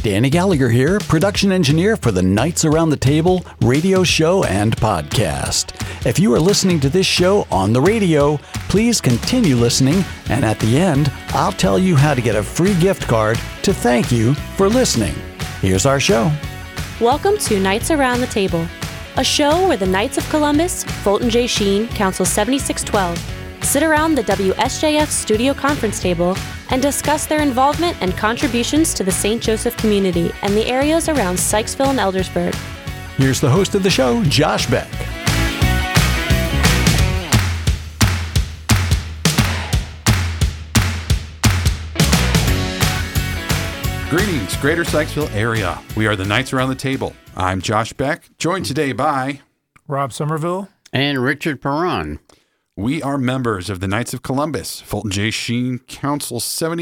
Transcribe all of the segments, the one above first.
Danny Gallagher here, production engineer for the Knights Around the Table radio show and podcast. If you are listening to this show on the radio, please continue listening, and at the end, I'll tell you how to get a free gift card to thank you for listening. Here's our show. Welcome to Knights Around the Table, a show where the Knights of Columbus, Fulton J. Sheen, Council 7612, sit around the WSJF studio conference table and discuss their involvement and contributions to the St. Joseph community and the areas around Sykesville and Eldersburg. Here's the host of the show, Josh Beck. Greetings, Greater Sykesville area. We are the Knights Around the Table. I'm Josh Beck, joined today by Rob Somerville and Richard Perron. We are members of the Knights of Columbus, Fulton J. Sheen, Council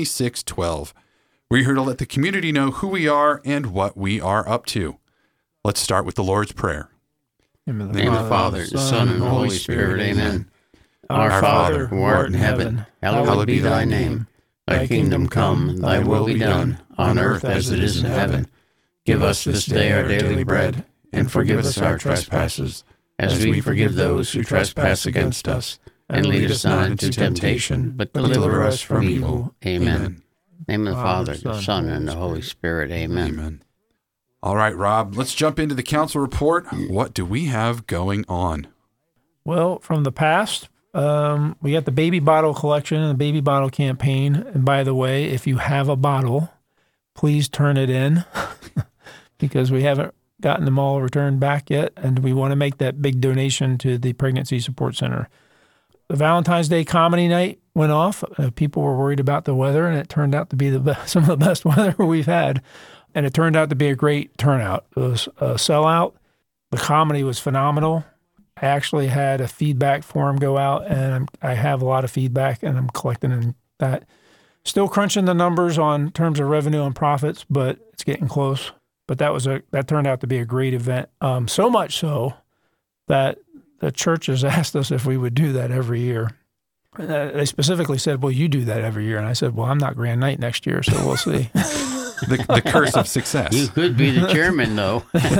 7612. We're here to let the community know who we are and what we are up to. Let's start with the Lord's Prayer. In the name of the Father, the Son, and the Holy Spirit, amen. Our Father, who art in heaven, hallowed be thy name. Thy kingdom come, thy will be done, on earth as it is in heaven. Give us this day our daily bread, and forgive us our trespasses, as we forgive those who trespass against us. And lead us not into temptation, but deliver us from evil. Amen. In the name of the Father, the Son, and the Holy Spirit. Amen. Amen. All right, Rob, let's jump into the council report. What do we have going on? Well, from the past, we got the baby bottle collection and the baby bottle campaign. And by the way, if you have a bottle, please turn it in because we haven't gotten them all returned back yet, and we want to make that big donation to the Pregnancy Support Center. The Valentine's Day comedy night went off. People were worried about the weather, and it turned out to be some of the best weather we've had, and it turned out to be a great turnout. It was a sellout. The comedy was phenomenal. I actually had a feedback form go out, and I have a lot of feedback, and I'm collecting that. Still crunching the numbers on terms of revenue and profits, but it's getting close. But that turned out to be a great event. So much so that the church has asked us if we would do that every year. They specifically said, well, you do that every year. And I said, well, I'm not Grand Knight next year, so we'll see. The curse of success. You could be the chairman, though.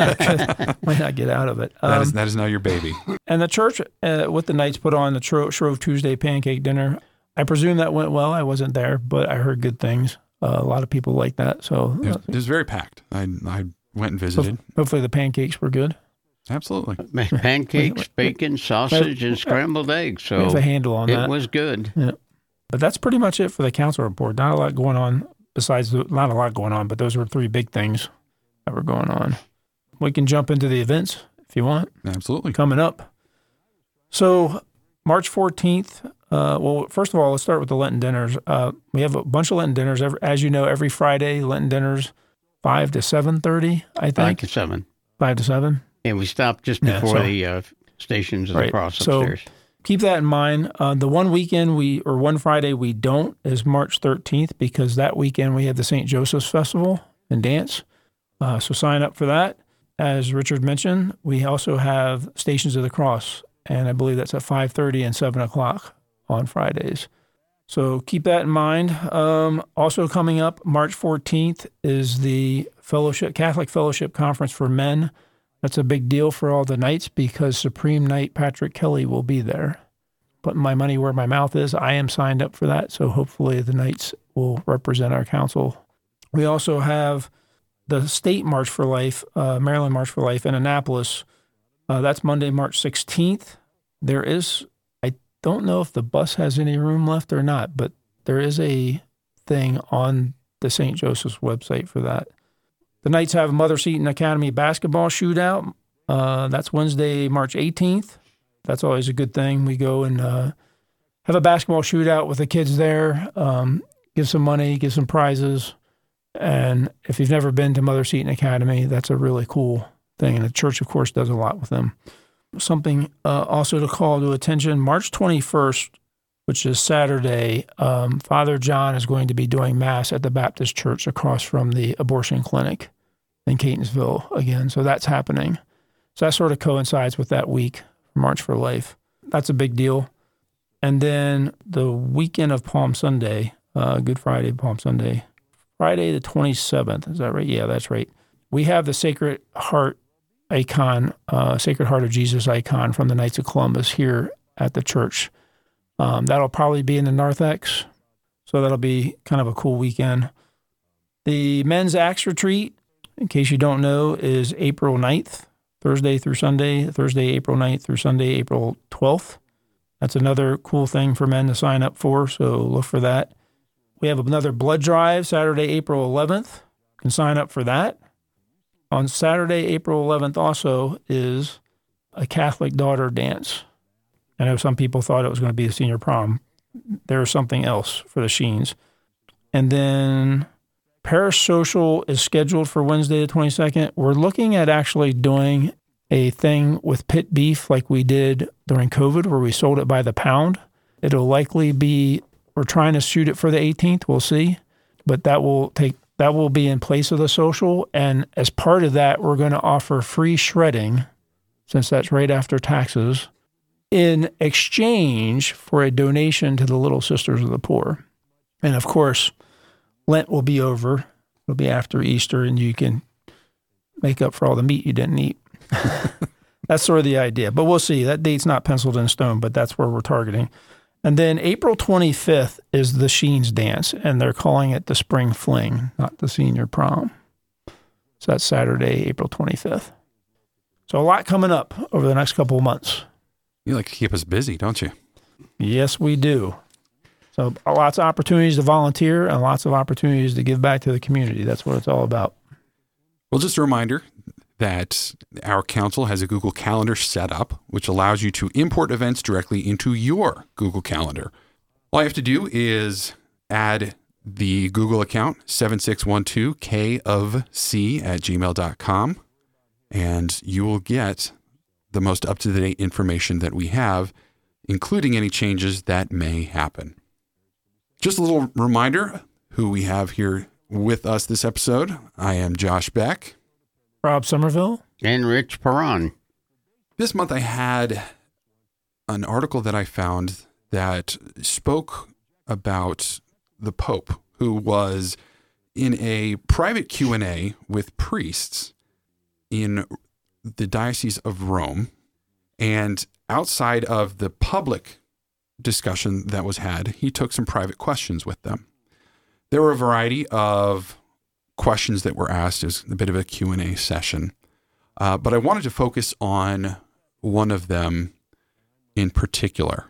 Might not get out of it. That is now your baby. And the church, with the Knights, put on the Shrove Tuesday pancake dinner. I presume that went well. I wasn't there, but I heard good things. A lot of people like that. So it was very packed. I went and visited. Hopefully the pancakes were good. Absolutely. Pancakes, bacon, sausage, and scrambled eggs. So we have a handle on that. It was good. Yeah. But that's pretty much it for the council report. Not a lot going on but those were three big things that were going on. We can jump into the events if you want. Absolutely. Coming up. So March 14th, well, first of all, let's start with the Lenten dinners. We have a bunch of Lenten dinners. As you know, every Friday, Lenten dinners, 5 to 7:30, I think. 5 to 7. 5 to 7? And we stopped just before the stations of the cross upstairs. So keep that in mind. The one Friday we don't is March 13th because that weekend we have the St. Joseph's Festival and dance. So sign up for that. As Richard mentioned, we also have Stations of the Cross, and I believe that's at 5:30 and 7 o'clock on Fridays. So keep that in mind. Also coming up, March 14th is the Catholic Fellowship Conference for Men. That's a big deal for all the Knights because Supreme Knight Patrick Kelly will be there. Putting my money where my mouth is, I am signed up for that, so hopefully the Knights will represent our council. We also have the State March for Life, Maryland March for Life in Annapolis. That's Monday, March 16th. I don't know if the bus has any room left or not, but there is a thing on the St. Joseph's website for that. The Knights have a Mother Seton Academy basketball shootout. That's Wednesday, March 18th. That's always a good thing. We go and have a basketball shootout with the kids there, give some money, give some prizes. And if you've never been to Mother Seton Academy, that's a really cool thing. And the church, of course, does a lot with them. Something also to call to attention, March 21st, which is Saturday, Father John is going to be doing Mass at the Baptist Church across from the abortion clinic in Catonsville again. So that's happening. So that sort of coincides with that week, March for Life. That's a big deal. And then the weekend of Palm Sunday, Good Friday, Palm Sunday, Friday the 27th. Is that right? Yeah, that's right. We have the Sacred Heart icon, Sacred Heart of Jesus icon from the Knights of Columbus here at the church. That'll probably be in the narthex, so that'll be kind of a cool weekend. The Men's Acts Retreat, in case you don't know, is April 9th, Thursday through Sunday, Thursday, April 9th through Sunday, April 12th. That's another cool thing for men to sign up for, so look for that. We have another blood drive, Saturday, April 11th. You can sign up for that. On Saturday, April 11th also is a Catholic daughter dance. I know some people thought it was going to be a senior prom. There's something else for the Sheens. And then Parish Social is scheduled for Wednesday the 22nd. We're looking at actually doing a thing with pit beef like we did during COVID where we sold it by the pound. It'll likely be, we're trying to shoot it for the 18th. We'll see. But that will be in place of the social. And as part of that, we're going to offer free shredding, since that's right after taxes, in exchange for a donation to the Little Sisters of the Poor. And of course, Lent will be over. It'll be after Easter, and you can make up for all the meat you didn't eat. That's sort of the idea. But we'll see. That date's not penciled in stone, but that's where we're targeting. And then April 25th is the Sheens dance, and they're calling it the Spring Fling, not the Senior Prom. So that's Saturday, April 25th. So a lot coming up over the next couple of months. You like to keep us busy, don't you? Yes, we do. So lots of opportunities to volunteer and lots of opportunities to give back to the community. That's what it's all about. Well, just a reminder that our council has a Google Calendar set up, which allows you to import events directly into your Google Calendar. All you have to do is add the Google account, 7612kofc@gmail.com, and you will get the most up-to-date information that we have, including any changes that may happen. Just a little reminder who we have here with us this episode. I am Josh Beck. Rob Somerville. And Rich Perron. This month I had an article that I found that spoke about the Pope, who was in a private Q&A with priests in the Diocese of Rome, and outside of the public discussion that was had, he took some private questions with them. There were a variety of questions that were asked. It was a bit of a Q&A session, but I wanted to focus on one of them in particular.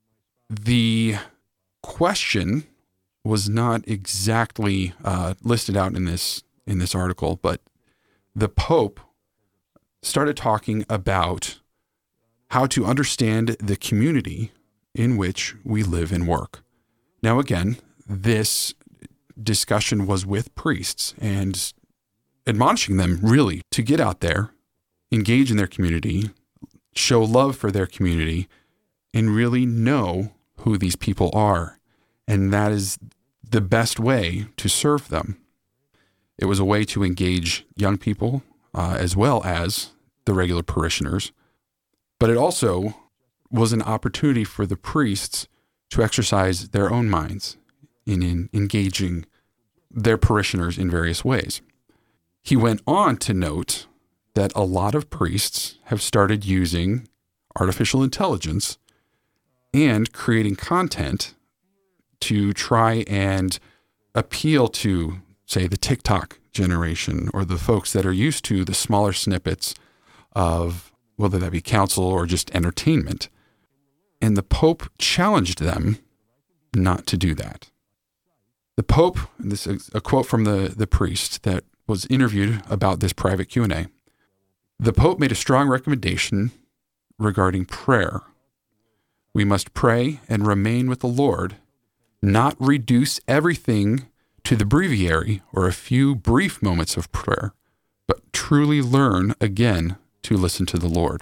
The question was not exactly listed out in this article, but the Pope started talking about how to understand the community in which we live and work. Now, again, this discussion was with priests and admonishing them really to get out there, engage in their community, show love for their community, and really know who these people are. And that is the best way to serve them. It was a way to engage young people as well as the regular parishioners. But it also was an opportunity for the priests to exercise their own minds in engaging their parishioners in various ways. He went on to note that a lot of priests have started using artificial intelligence and creating content to try and appeal to, say, the TikTok generation or the folks that are used to the smaller snippets of whether that be counsel or just entertainment. And the Pope challenged them not to do that. The Pope, and this is a quote from the priest that was interviewed about this private Q&A. The Pope made a strong recommendation regarding prayer. We must pray and remain with the Lord, not reduce everything to the breviary or a few brief moments of prayer, but truly learn again to listen to the Lord.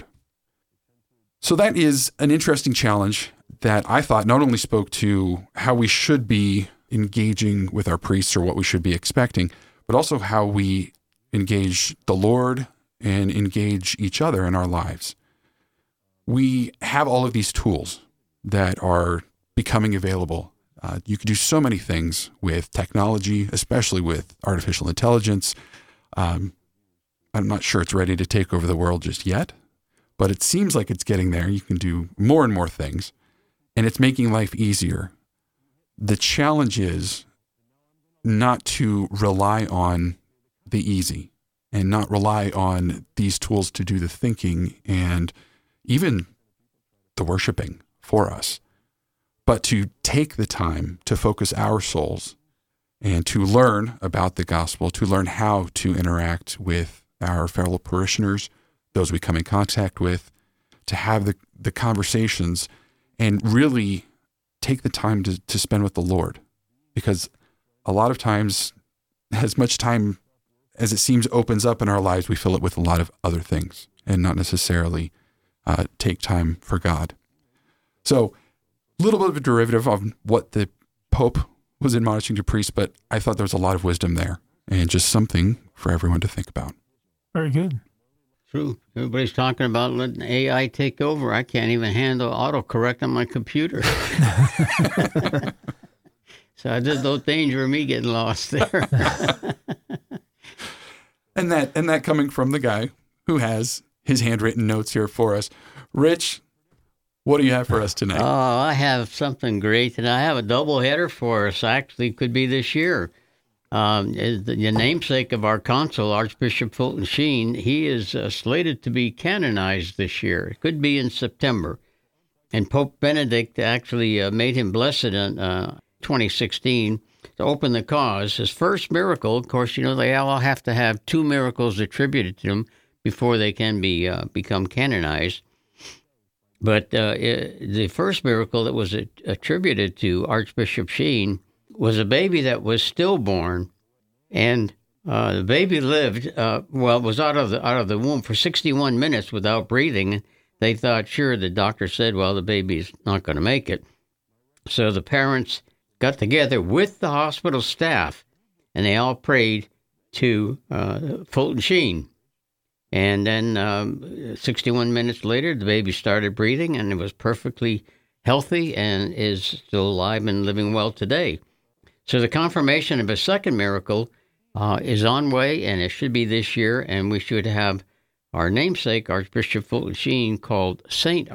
So that is an interesting challenge that I thought not only spoke to how we should be engaging with our priests or what we should be expecting, but also how we engage the Lord and engage each other in our lives. We have all of these tools that are becoming available You can do so many things with technology, especially with artificial intelligence. I'm not sure it's ready to take over the world just yet, but it seems like it's getting there. You can do more and more things, and it's making life easier. The challenge is not to rely on the easy and not rely on these tools to do the thinking and even the worshiping for us, but to take the time to focus our souls and to learn about the gospel, to learn how to interact with our fellow parishioners, those we come in contact with, to have the conversations and really take the time to spend with the Lord. Because a lot of times, as much time as it seems opens up in our lives, we fill it with a lot of other things and not necessarily take time for God. So a little bit of a derivative of what the Pope was admonishing to priests, but I thought there was a lot of wisdom there and just something for everyone to think about. Very good. True. Everybody's talking about letting AI take over. I can't even handle autocorrect on my computer. So there's no danger of me getting lost there. And that coming from the guy who has his handwritten notes here for us. Rich, what do you have for us tonight? Oh, I have something great, and I have a double header for us. Actually, could be this year. Is the namesake of our consul, Archbishop Fulton Sheen. He is slated to be canonized this year. It could be in September. And Pope Benedict actually made him blessed in 2016 to open the cause. His first miracle, of course, they all have to have 2 miracles attributed to them before they can become canonized. But the first miracle that was attributed to Archbishop Sheen was a baby that was stillborn, and the baby lived, was out of the womb for 61 minutes without breathing. They thought, sure, the doctor said, well, the baby's not going to make it. So the parents got together with the hospital staff, and they all prayed to Fulton Sheen. And then 61 minutes later, the baby started breathing, and it was perfectly healthy and is still alive and living well today. So the confirmation of a second miracle is on way, and it should be this year, and we should have our namesake, Archbishop Fulton Sheen, called Saint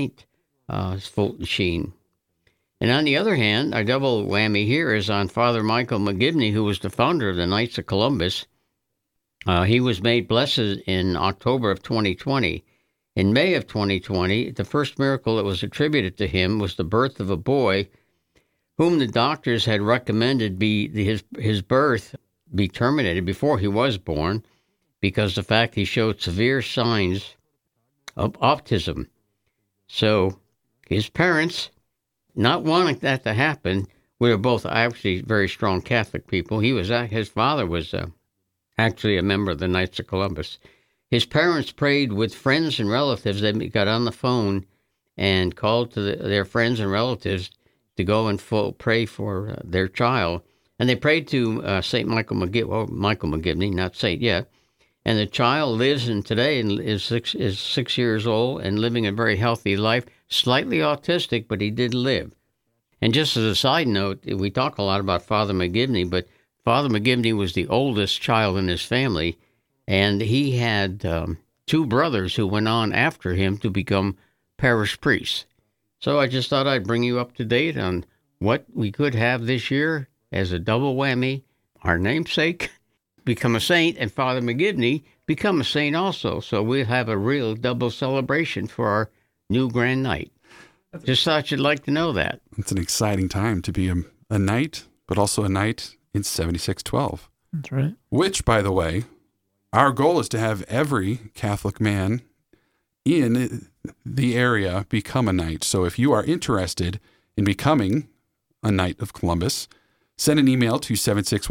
Fulton Sheen. And on the other hand, our double whammy here is on Father Michael McGivney, who was the founder of the Knights of Columbus. He was made blessed in October of 2020. In May of 2020, the first miracle that was attributed to him was the birth of a boy whom the doctors had recommended his birth be terminated before he was born because of the fact he showed severe signs of autism. So his parents, not wanting that to happen, we were both actually very strong Catholic people. His father was actually a member of the Knights of Columbus. His parents prayed with friends and relatives. They got on the phone and called to their friends and relatives to go and pray for their child. And they prayed to St. Michael McGivney, not Saint yet. And the child lives today and is 6 years old and living a very healthy life, slightly autistic, but he did live. And just as a side note, we talk a lot about Father McGivney, but Father McGivney was the oldest child in his family, and he had 2 brothers who went on after him to become parish priests. So I just thought I'd bring you up to date on what we could have this year as a double whammy. Our namesake become a saint, and Father McGivney become a saint also. So we'll have a real double celebration for our new Grand Knight. Just thought you'd like to know that. It's an exciting time to be a knight, but also a knight in 7612. That's right. Which, by the way, our goal is to have every Catholic man in the area become a knight. So if you are interested in becoming a Knight of Columbus, send an email to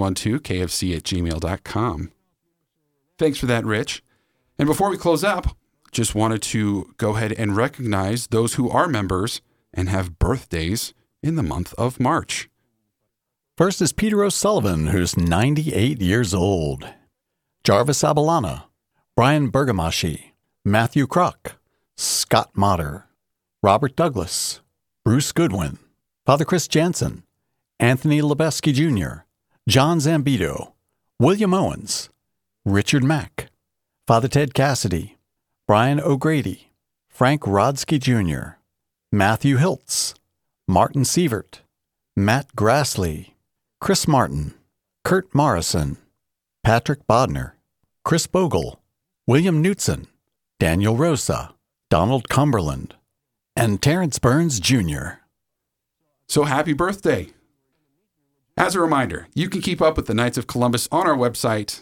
7612kfc@gmail.com. Thanks for that, Rich. And before we close up, just wanted to go ahead and recognize those who are members and have birthdays in the month of March. First is Peter O'Sullivan, who's 98 years old. Jarvis Abelana, Brian Bergamaschi, Matthew Kroc, Scott Motter, Robert Douglas, Bruce Goodwin, Father Chris Jansen, Anthony Lebeski Jr., John Zambito, William Owens, Richard Mack, Father Ted Cassidy, Brian O'Grady, Frank Rodsky Jr., Matthew Hiltz, Martin Sievert, Matt Grassley, Chris Martin, Kurt Morrison, Patrick Bodner, Chris Bogle, William Knutson, Daniel Rosa, Donald Cumberland, and Terrence Burns Jr. So happy birthday! As a reminder, you can keep up with the Knights of Columbus on our website,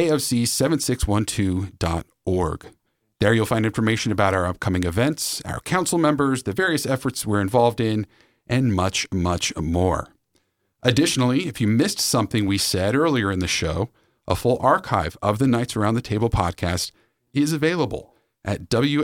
kfc7612.org. There you'll find information about our upcoming events, our council members, the various efforts we're involved in, and much, much more. Additionally, if you missed something we said earlier in the show, a full archive of the Knights Around the Table podcast is available at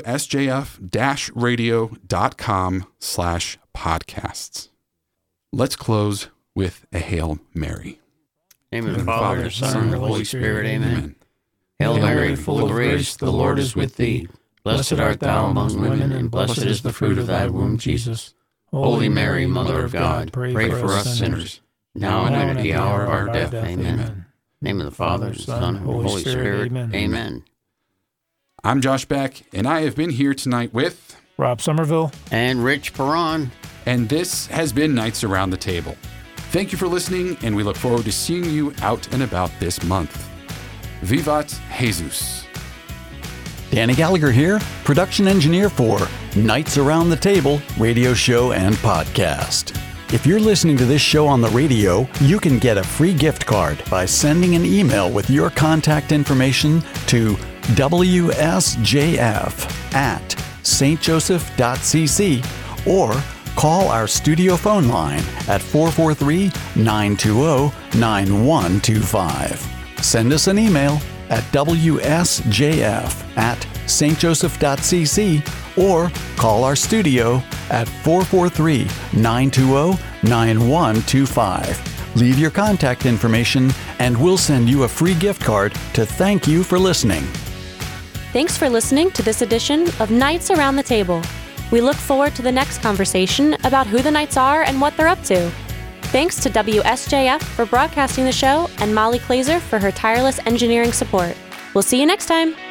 wsjf-radio.com/podcasts. Let's close with a Hail Mary. Name of the Father, the Son, and the Holy Spirit. Amen. Hail Mary, full of grace, the Lord is with thee. Blessed art thou among women, and blessed is the fruit of thy womb, Jesus. Holy Mary, Mother of God, pray for us sinners, now and at the hour of our death. Amen. Name of the Father, the Son, and the Holy Spirit. Amen. I'm Josh Beck, and I have been here tonight with Rob Somerville and Rich Perron. And this has been Knights Around the Table. Thank you for listening, and we look forward to seeing you out and about this month. Vivat Jesus. Danny Gallagher here, production engineer for Knights Around the Table radio show and podcast. If you're listening to this show on the radio, you can get a free gift card by sending an email with your contact information to wsjf@stjoseph.cc or call our studio phone line at 443-920-9125. Send us an email at wsjf@stjoseph.cc or call our studio at 443-920-9125. Leave your contact information and we'll send you a free gift card to thank you for listening. Thanks for listening to this edition of Knights Around the Table. We look forward to the next conversation about who the Knights are and what they're up to. Thanks to WSJF for broadcasting the show and Molly Glazer for her tireless engineering support. We'll see you next time.